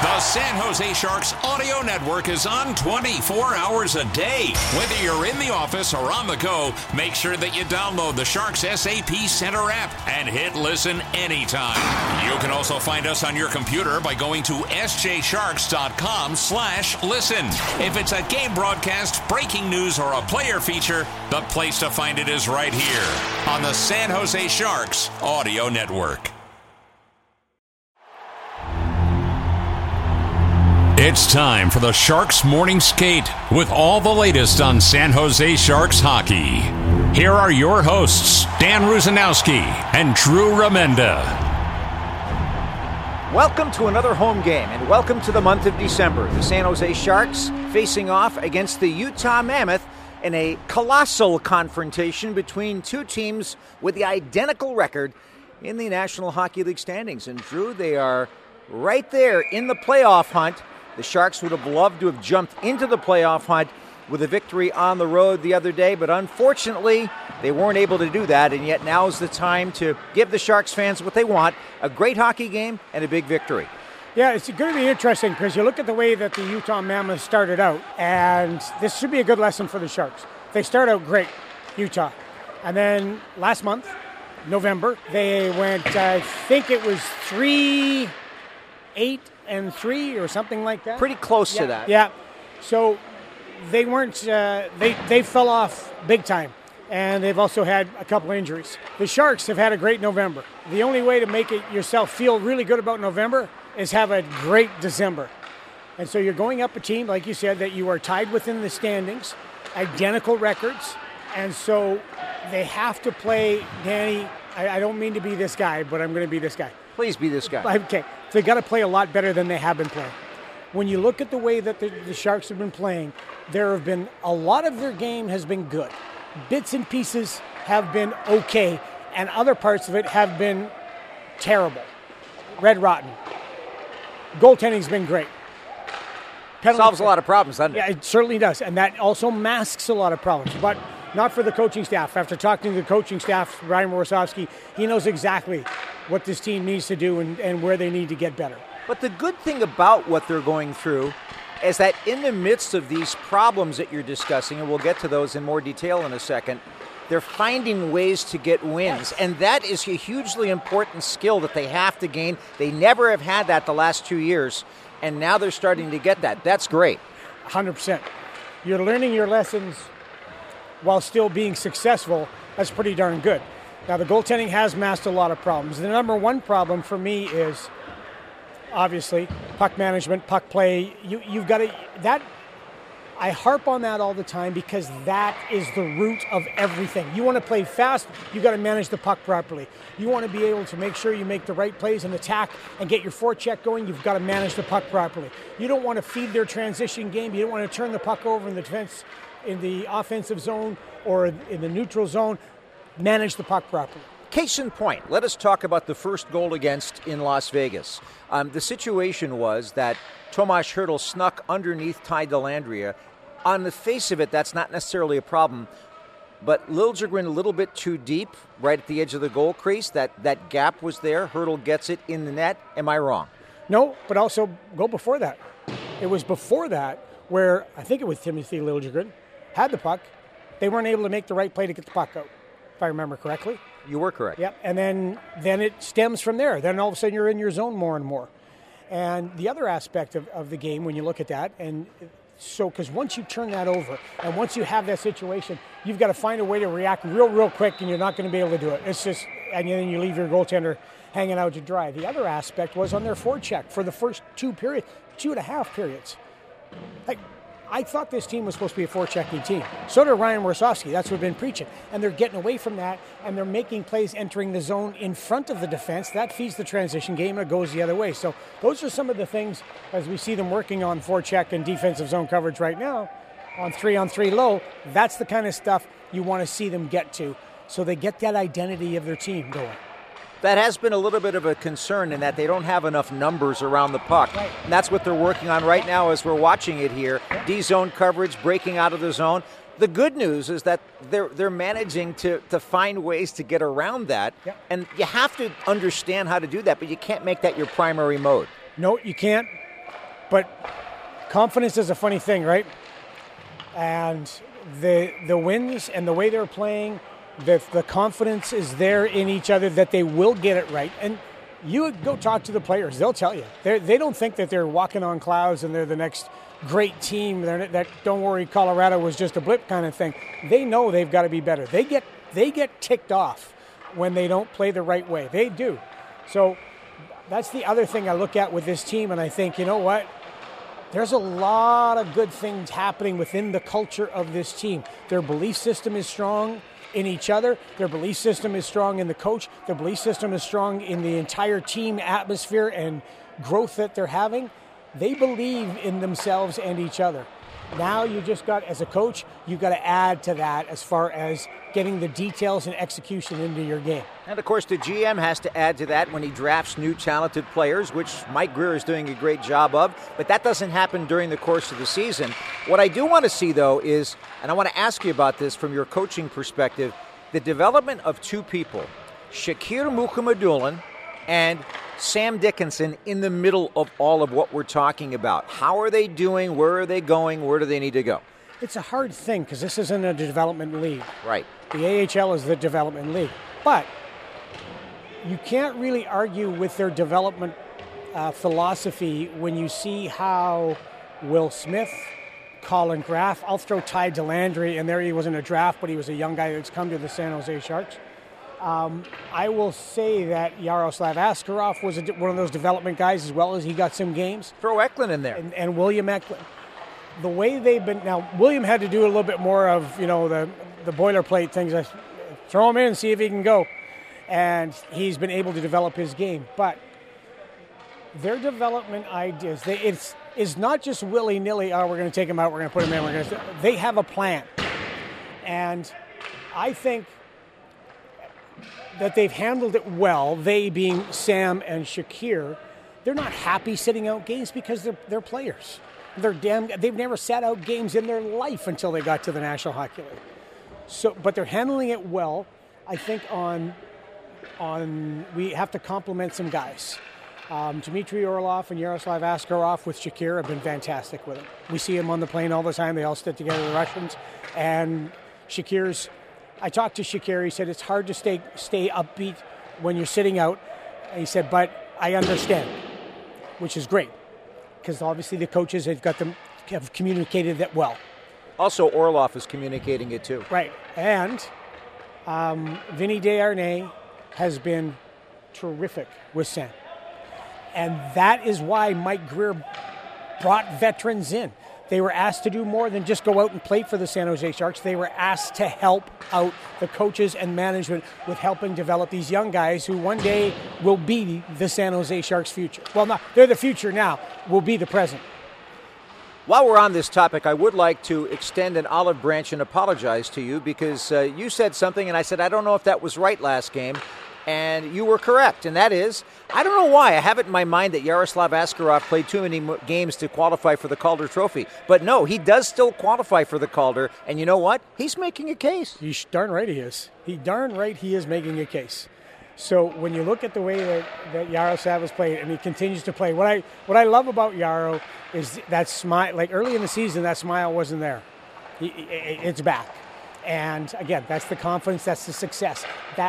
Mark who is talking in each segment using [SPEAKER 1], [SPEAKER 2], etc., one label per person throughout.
[SPEAKER 1] The San Jose Sharks audio network is on 24 hours a day. Whether you're in the office or on the go, make sure that you download the Sharks SAP Center app and hit listen anytime. You can also find us on your computer by going to sjsharks.com/listen. If it's a game broadcast, breaking news, or a player feature, the place to find it is right here on the San Jose Sharks audio network. It's time for the Sharks Morning Skate with all the latest on San Jose Sharks hockey. Here are your hosts, Dan Rusanowski and Drew Remenda.
[SPEAKER 2] Welcome to another home game and welcome to the month of December. The San Jose Sharks facing off against the Utah Mammoth in a colossal confrontation between two teams with the identical record in the National Hockey League standings. And Drew, they are right there in the playoff hunt. The Sharks would have loved to have jumped into the playoff hunt with a victory on the road the other day, but unfortunately, they weren't able to do that, and yet now is the time to give the Sharks fans what they want, a great hockey game and a big victory.
[SPEAKER 3] Yeah, it's going to be interesting because you look at the way that the Utah Mammoth started out, and this should be a good lesson for the Sharks. They start out great, Utah. And then last month, November, they went, I think it was 3-8-3 or something like that.
[SPEAKER 2] Pretty close to that.
[SPEAKER 3] Yeah. So they weren't, they fell off big time. And they've also had a couple injuries. The Sharks have had a great November. The only way to make it yourself feel really good about November is have a great December. And so you're going up a team, like you said, that you are tied within the standings, identical records. And so they have to play, Danny, I don't mean to be this guy, but I'm going to be this guy.
[SPEAKER 2] Please be this guy.
[SPEAKER 3] Okay. They got to play a lot better than they have been playing. When you look at the way that the Sharks have been playing, there have been a lot of their game has been good. Bits and pieces have been okay, and other parts of it have been terrible. Red rotten. Goaltending's been great.
[SPEAKER 2] Solves a lot of problems, doesn't it?
[SPEAKER 3] Yeah, it certainly does, and that also masks a lot of problems, but not for the coaching staff. After talking to the coaching staff, Ryan Warsofsky, he knows exactly what this team needs to do and where they need to get better.
[SPEAKER 2] But the good thing about what they're going through is that in the midst of these problems that you're discussing, and we'll get to those in more detail in a second, they're finding ways to get wins. And that is a hugely important skill that they have to gain. They never have had that the last 2 years, and now they're starting to get that. That's great.
[SPEAKER 3] 100%. You're learning your lessons while still being successful. That's pretty darn good. Now, the goaltending has masked a lot of problems. The number one problem for me is, obviously, puck management, puck play. You've got to, that, I harp on that all the time because that is the root of everything. You want to play fast, you got to manage the puck properly. You want to be able to make sure you make the right plays and attack and get your forecheck going, you've got to manage the puck properly. You don't want to feed their transition game, you don't want to turn the puck over in the defense, in the offensive zone or in the neutral zone. Manage the puck properly.
[SPEAKER 2] Case in point, let us talk about the first goal against in Las Vegas. The situation was that Tomas Hertl snuck underneath Ty Dellandrea. On the face of it, that's not necessarily a problem, but Liljegren a little bit too deep right at the edge of the goal crease. That gap was there. Hertl gets it in the net. Am I wrong?
[SPEAKER 3] No, but also go before that. It was before that where I think it was Timothy Liljegren had the puck. They weren't able to make the right play to get the puck out, if I remember correctly.
[SPEAKER 2] You were correct.
[SPEAKER 3] Yep, and then it stems from there. Then all of a sudden you're in your zone more and more. And the other aspect of the game when you look at that, and so because once you turn that over and once you have that situation, you've got to find a way to react real quick, and you're not going to be able to do it. It's just, and then you leave your goaltender hanging out to dry. The other aspect was on their forecheck for the first 2.5 periods. Like, I thought this team was supposed to be a forechecking team. So did Ryan Warsofsky. That's what we've been preaching. And they're getting away from that, and they're making plays entering the zone in front of the defense. That feeds the transition game, and it goes the other way. So those are some of the things, as we see them working on forecheck and defensive zone coverage right now, on 3-on-3 low. That's the kind of stuff you want to see them get to, so they get that identity of their team going.
[SPEAKER 2] That has been a little bit of a concern in that they don't have enough numbers around the puck.
[SPEAKER 3] Right.
[SPEAKER 2] And that's what they're working on right now as we're watching it here. D-zone coverage, breaking out of the zone. The good news is that they're managing to find ways to get around that.
[SPEAKER 3] Yep.
[SPEAKER 2] And you have to understand how to do that, but you can't make that your primary mode.
[SPEAKER 3] No, you can't. But confidence is a funny thing, right? And the wins and the way they're playing, the confidence is there in each other that they will get it right. And you go talk to the players, they'll tell you. They don't think that they're walking on clouds and they're the next great team. That don't worry, Colorado was just a blip kind of thing. They know they've got to be better. They get ticked off when they don't play the right way. They do. So that's the other thing I look at with this team, and I think, you know what? There's a lot of good things happening within the culture of this team. Their belief system is strong in each other. Their belief system is strong in the coach. Their belief system is strong in the entire team atmosphere and growth that they're having. They believe in themselves and each other. Now you just got, as a coach, you got to add to that as far as getting the details and execution into your game.
[SPEAKER 2] And, of course, the GM has to add to that when he drafts new talented players, which Mike Grier is doing a great job of. But that doesn't happen during the course of the season. What I do want to see, though, is, and I want to ask you about this from your coaching perspective, the development of two people, Shakir Mukhamadullin and Sam Dickinson, in the middle of all of what we're talking about. How are they doing? Where are they going? Where do they need to go?
[SPEAKER 3] It's a hard thing because this isn't a development league.
[SPEAKER 2] Right.
[SPEAKER 3] The AHL is the development league. But you can't really argue with their development philosophy when you see how Will Smith, Colin Graff, I'll throw Ty Delandry in there. He wasn't a draft, but he was a young guy that's come to the San Jose Sharks. I will say that Yaroslav Askarov was one of those development guys as well, as he got some games.
[SPEAKER 2] Throw Eklund in there.
[SPEAKER 3] And William Eklund. The way they've been, now William had to do a little bit more of, the boilerplate things. Throw him in and see if he can go. And he's been able to develop his game. But their development ideas, it's not just willy-nilly, we're going to take him out, we're going to put him in, they have a plan. And I think that they've handled it well, they being Sam and Shakir. They're not happy sitting out games because they're players. They've never sat out games in their life until they got to the National Hockey League. So, but they're handling it well. I think we have to compliment some guys. Dmitry Orlov and Yaroslav Askarov with Shakir have been fantastic with him. We see him on the plane all the time. They all stick together, the Russians. And I talked to Shakir. He said it's hard to stay upbeat when you're sitting out. And he said, but I understand, which is great. Because obviously the coaches have communicated that well.
[SPEAKER 2] Also, Orlov is communicating it too.
[SPEAKER 3] Right. And Vinny Desharnais has been terrific with Sam. And that is why Mike Grier brought veterans in. They were asked to do more than just go out and play for the San Jose Sharks. They were asked to help out the coaches and management with helping develop these young guys who one day will be the San Jose Sharks' future. Well, no, they're the future now, will be the present.
[SPEAKER 2] While we're on this topic, I would like to extend an olive branch and apologize to you because you said something and I said, I don't know if that was right last game. And you were correct, and that is, I don't know why. I have it in my mind that Yaroslav Askarov played too many games to qualify for the Calder Trophy. But no, he does still qualify for the Calder, and you know what? He's making a case.
[SPEAKER 3] He's darn right he is. He is making a case. So when you look at the way that Yaroslav has played, and he continues to play, what I love about Yaro is that smile. Like early in the season, that smile wasn't there. It's back. And again, that's the confidence, that's the success.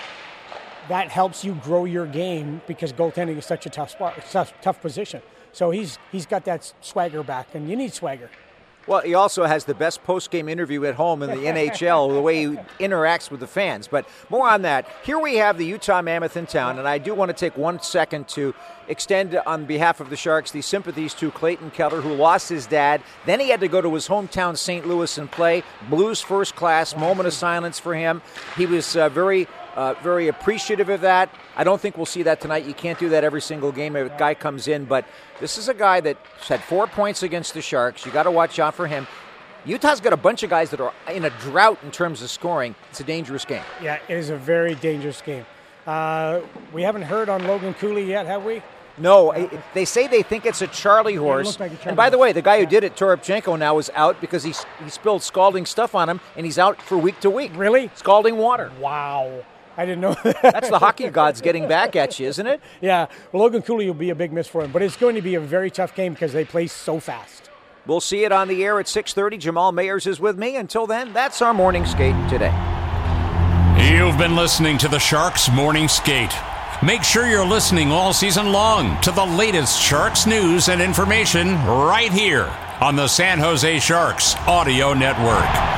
[SPEAKER 3] That helps you grow your game because goaltending is such a tough position. So he's got that swagger back, and you need swagger.
[SPEAKER 2] Well, he also has the best post-game interview at home in the NHL, the way he interacts with the fans. But more on that. Here we have the Utah Mammoth in town, and I do want to take 1 second to extend on behalf of the Sharks the sympathies to Clayton Keller, who lost his dad. Then he had to go to his hometown St. Louis and play. Blues first class, moment of silence for him. He was very appreciative of that. I don't think we'll see that tonight. You can't do that every single game if a guy comes in, but this is a guy that had 4 points against the Sharks. You got to watch out for him. Utah's got a bunch of guys that are in a drought in terms of scoring. It's a dangerous game.
[SPEAKER 3] Yeah, it is a very dangerous game. We haven't heard on Logan Cooley yet, have we?
[SPEAKER 2] No, they say they think it's a Charlie horse.
[SPEAKER 3] Like a Charlie
[SPEAKER 2] and by the
[SPEAKER 3] horse.
[SPEAKER 2] way, the guy who did it, Toropchenko, now is out because he spilled scalding stuff on him, and he's out for week to week.
[SPEAKER 3] Really?
[SPEAKER 2] Scalding water.
[SPEAKER 3] Wow. I didn't know that.
[SPEAKER 2] That's the hockey gods getting back at you, isn't it?
[SPEAKER 3] Yeah, well, Logan Cooley will be a big miss for him, but it's going to be a very tough game because they play so fast.
[SPEAKER 2] We'll see it on the air at 6:30. Jamal Mayers is with me. Until then, that's our morning skate today.
[SPEAKER 1] You've been listening to the Sharks Morning Skate. Make sure you're listening all season long to the latest Sharks news and information right here on the San Jose Sharks Audio Network.